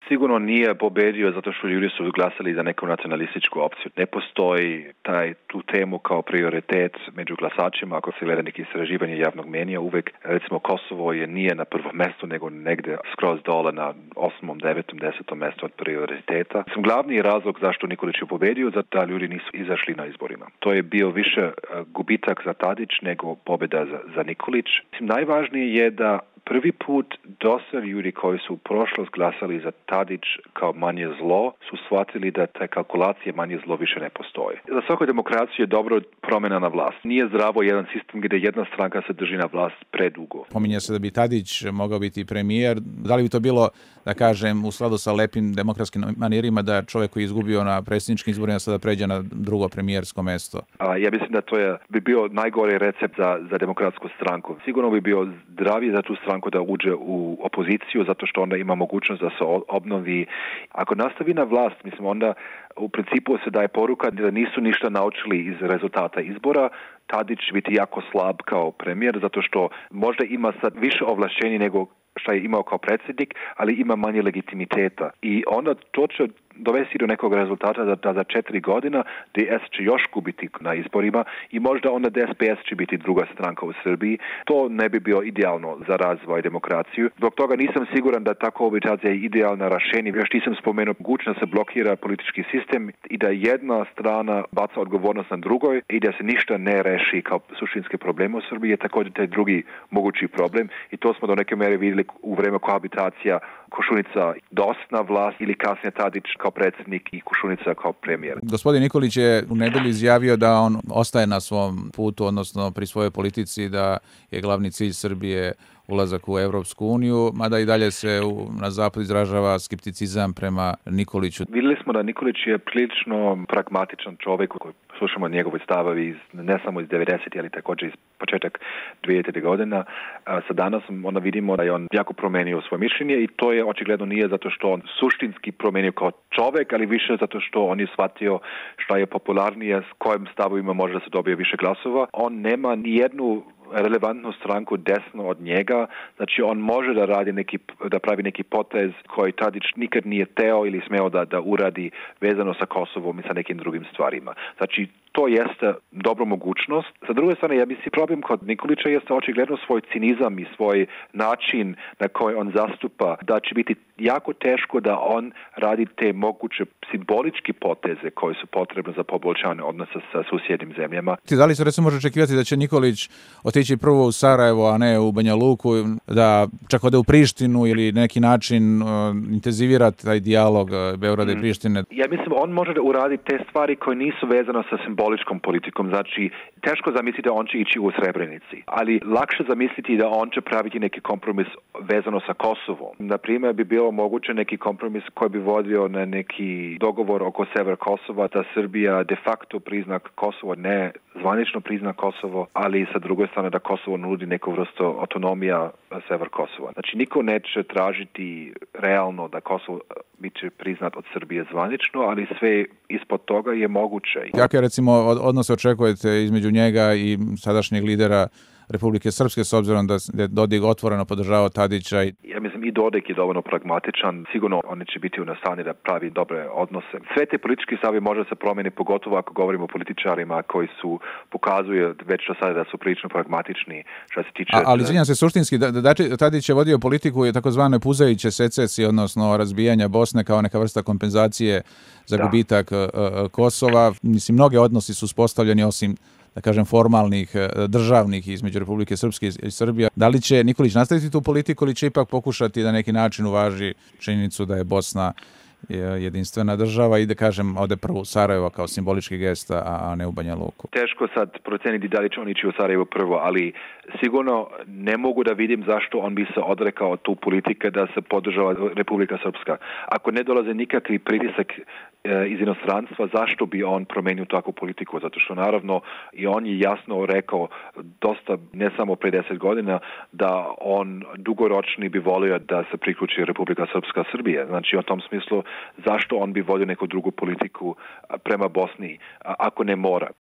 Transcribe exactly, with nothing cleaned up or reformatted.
sigurno nije pobedio zato što ljudi su glasali za neku nacionalističku opciju. Ne postoji taj, tu temu kao prioritet među glasačima. Ako se gleda neki istraživanje javnog mnjenja, uvek recimo Kosovo je nije na prvom mestu, nego negde skroz dole na osmom, devetom, desetom mestu od prioriteta. Sam glavni razlog zašto Nikolić je pobedio, zato da ljudi nisu izašli na izborima. To je bio više gubitak za Tadić nego pobjeda za, za Nikolić. Mislim, najvažnije je da prvi put dosta ljudi koji su u prošlost glasali za Tadić kao manje zlo su shvatili da te kalkulacije manje zlo više ne postoje. Za svaku demokraciju je dobro promjena na vlast. Nije zdravo jedan sistem gdje jedna stranka se drži na vlast predugo. Pominje se da bi Tadić mogao biti premijer. Da li bi to bilo, da kažem, u skladu sa lepim demokratskim manirima da čovjek koji je izgubio na predsjedničkim izborima sada pređe na drugo premijersko mesto? A, ja mislim da to je, bi bio najgori recept za, za demokratsku stranku. Sigurno bi bio zdraviji za tu stranku da uđe u opoziciju, zato što onda ima mogućnost da se obnovi. Ako nastavi na vlast, mislim, onda u principu se daje poruka da nisu ništa naučili iz rezultata izbora. Tadić će biti jako slab kao premijer, zato što možda ima sad više ovlašćenja nego što je imao kao predsjednik, ali ima manje legitimiteta. I onda to će dovesti do nekog rezultata da, da za četiri godina D S će još gubiti na izborima i možda onda D S P S će biti druga stranka u Srbiji. To ne bi bio idealno za razvoj demokraciju. Zbog toga nisam siguran da tako obitacija je idealna rješenje. Još nisam spomenuo mogućnost da se blokira politički sistem i da jedna strana baca odgovornost na drugoj i da se ništa ne reši kao suštinske probleme u Srbiji je također taj drugi mogući problem i to smo do neke mere vidjeli u vreme kohabitacija Košunica dosna vlast ili kasnije Tadić kao predsjednik i Košunica kao premijer. Gospodin Nikolić je u nedelju izjavio da on ostaje na svom putu, odnosno pri svojoj politici, da je glavni cilj Srbije ulazak u Evropsku uniju, mada i dalje se u, na zapad izražava skepticizam prema Nikoliću. Vidjeli smo da Nikolić je prilično pragmatičan čovjek koji slušamo njegove stavovi iz, ne samo iz devedesetih, ali također iz početak dvedesetih godina. A, sa danas onda vidimo da je on jako promenio svoje mišljenje i to je očigledno nije zato što on suštinski promenio kao čovjek, ali više zato što on je shvatio što je popularnije, s kojim stavovima može da se dobije više glasova. On nema ni jednu relevantnu stranku desno od njega, znači on može da radi neki, da pravi neki potez koji Tadić nikad nije teo ili smeo da, da uradi vezano sa Kosovom i sa nekim drugim stvarima. Znači to jeste dobra mogućnost. Sa druge strane, ja mislim, problem kod Nikolića jeste očigledno svoj cinizam i svoj način na koji on zastupa, da će biti jako teško da on radi te moguće simbolički poteze koji su potrebne za poboljšanje odnosa sa susjednim zemljama. Da li se recimo može očekivati da će Nikolić otići prvo u Sarajevo, a ne u Banja Luku, da čak ode u Prištinu ili neki način uh, intenzivira taj dijalog uh, Beograda mm. i Prištine? Ja mislim, on može da uradi te stvari koje nisu vezane sa simboličkom politikom. Znači, teško zamisliti da on će ići u Srebrenici, ali lakše zamisliti da on će praviti neki kompromis vezano sa Kosovom. Naprimjer, bi bilo moguće neki kompromis koji bi vodio na neki dogovor oko sever Kosova, da Srbija de facto prizna Kosovo, ne zvanično prizna Kosovo, ali sa druge strane da Kosovo nudi neku vrstu autonomija sever Kosova. Znači, niko neće tražiti realno da Kosovo biće priznat od Srbije zvanično, ali sve ispod toga je moguće. Kakve recimo odnose očekujete između njega i sadašnjeg lidera Republike Srpske, s obzirom da je Dodik otvoreno podržavao Tadića? Ja mislim i Dodik je dovoljno pragmatičan. Sigurno oni će biti u nastanju da pravi dobre odnose. Sve te politički stavi može se promijeni, pogotovo ako govorimo o političarima koji su pokazuju već do sada da su prilično pragmatični što se tiče... A, ali izvinjam se, suštinski, da, da, Tadić je vodio politiku je takozvane puzajuće secesije, odnosno razbijanja Bosne kao neka vrsta kompenzacije za da. gubitak uh, Kosova. Mislim, mnoge odnosi su uspostavljeni osim da kažem, formalnih, državnih između Republike Srpske i Srbije. Da li će Nikolić nastaviti tu politiku ili će ipak pokušati da neki način uvaži činjenicu da je Bosna jedinstvena država i da kažem ode prvo u Sarajevo kao simbolički gest, a ne u Banja Luku? Teško sad proceniti da li će on ići u Sarajevo prvo, ali sigurno ne mogu da vidim zašto on bi se odrekao tu politike da se podržava Republika Srpska. Ako ne dolaze nikakvi pritisak iz inostranstva, zašto bi on promenio takvu politiku? Zato što naravno i on je jasno rekao dosta, ne samo pre deset godina, da on dugoročni bi volio da se priključi Republika Srpska Srbije. Znači u tom smislu zašto on bi vodio neku drugu politiku prema Bosni ako ne mora.